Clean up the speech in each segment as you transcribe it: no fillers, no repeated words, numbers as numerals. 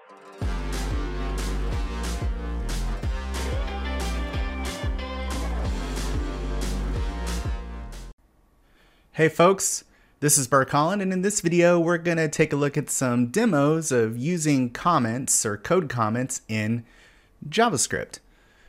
Hey folks, this is Burke Holland, and in this video we're going to take a look at some demos of using comments or code comments in JavaScript.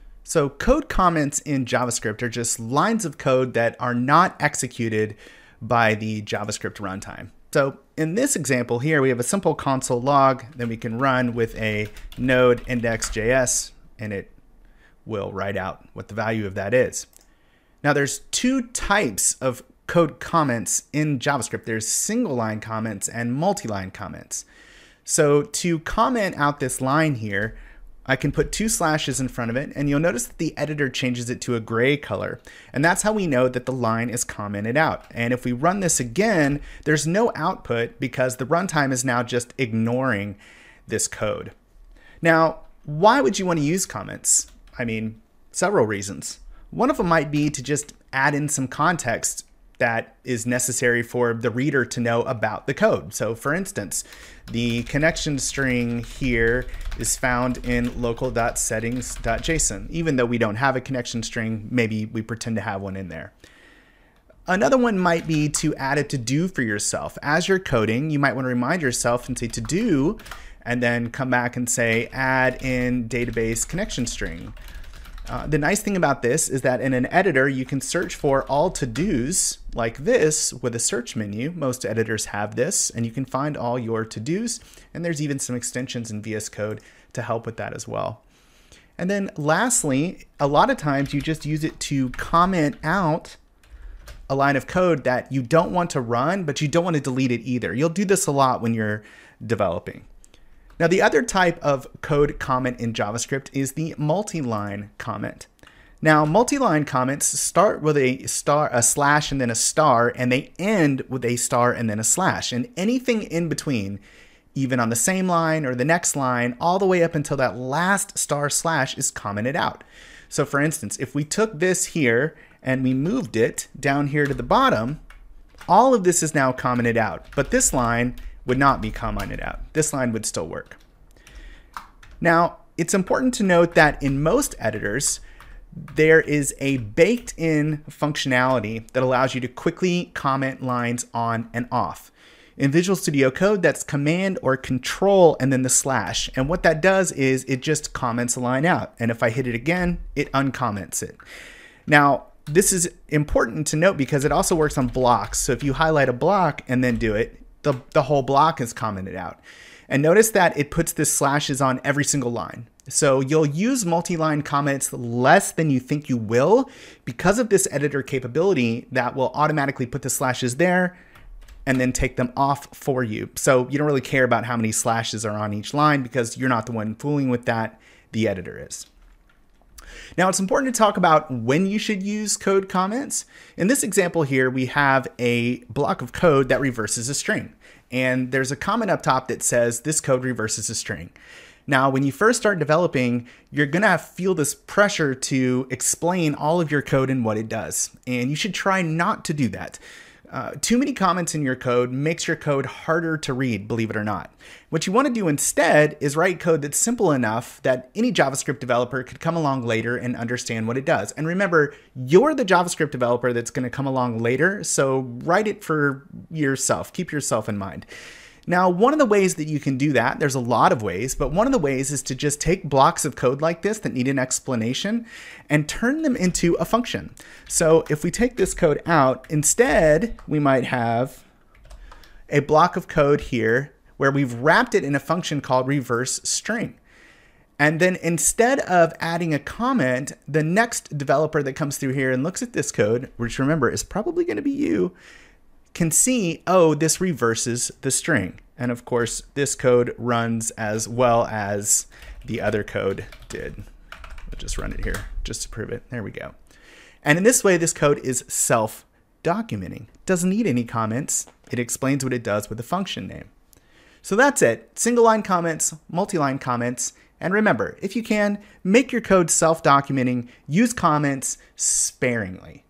So code comments in JavaScript are just lines of code that are not executed by the JavaScript runtime. So in this example here we have a simple console log that we can run with a node index.js, and it will write out what the value of that is. Now there's two types of code comments in JavaScript. There's single line comments and multi-line comments. So to comment out this line here, I can put two slashes in front of it, and you'll notice that the editor changes it to a gray color. And that's how we know that the line is commented out. And if we run this again, there's no output because the runtime is now just ignoring this code. Now, why would you want to use comments? I mean, several reasons. One of them might be to just add in some context that is necessary for the reader to know about the code. So for instance, the connection string here is found in local.settings.json. Even though we don't have a connection string, maybe we pretend to have one in there. Another one might be to add a to-do for yourself. As you're coding, you might want to remind yourself and say to-do, and then come back and say add in database connection string. The nice thing about this is that in an editor, you can search for all to-dos like this with a search menu. Most editors have this, and you can find all your to-dos, and there's even some extensions in VS Code to help with that as well. And then lastly, a lot of times you just use it to comment out a line of code that you don't want to run, but you don't want to delete it either. You'll do this a lot when you're developing. Now, the other type of code comment in JavaScript is the multi-line comment. Now, multi-line comments start with a slash and then a star, and they end with a star and then a slash. And anything in between, even on the same line or the next line, all the way up until that last star slash is commented out. So for instance, if we took this here and we moved it down here to the bottom, all of this is now commented out. But this line would not be commented out. This line would still work. Now, it's important to note that in most editors, there is a baked-in functionality that allows you to quickly comment lines on and off. In Visual Studio Code, that's Command or Control and then the slash. And what that does is it just comments a line out. And if I hit it again, it uncomments it. Now, this is important to note because it also works on blocks. So if you highlight a block and then do it, the whole block is commented out. And notice that it puts the slashes on every single line. So you'll use multi-line comments less than you think you will because of this editor capability that will automatically put the slashes there and then take them off for you. So you don't really care about how many slashes are on each line because you're not the one fooling with that, the editor is. Now, it's important to talk about when you should use code comments. In this example here, we have a block of code that reverses a string. And there's a comment up top that says this code reverses a string. Now, when you first start developing, you're going to feel this pressure to explain all of your code and what it does. And you should try not to do that. Too many comments in your code makes your code harder to read, believe it or not. What you want to do instead is write code that's simple enough that any JavaScript developer could come along later and understand what it does. And remember, you're the JavaScript developer that's going to come along later, so write it for yourself. Keep yourself in mind. Now, one of the ways that you can do that, there's a lot of ways, but one of the ways is to just take blocks of code like this that need an explanation and turn them into a function. So if we take this code out, instead, we might have a block of code here where we've wrapped it in a function called reverse string. And then instead of adding a comment, the next developer that comes through here and looks at this code, which remember is probably going to be you, can see, oh, this reverses the string. And of course, this code runs as well as the other code did. We'll just run it here just to prove it. There we go. And in this way, this code is self-documenting. Doesn't need any comments. It explains what it does with the function name. So that's it. Single line comments, multi-line comments. And remember, if you can, make your code self-documenting, use comments sparingly.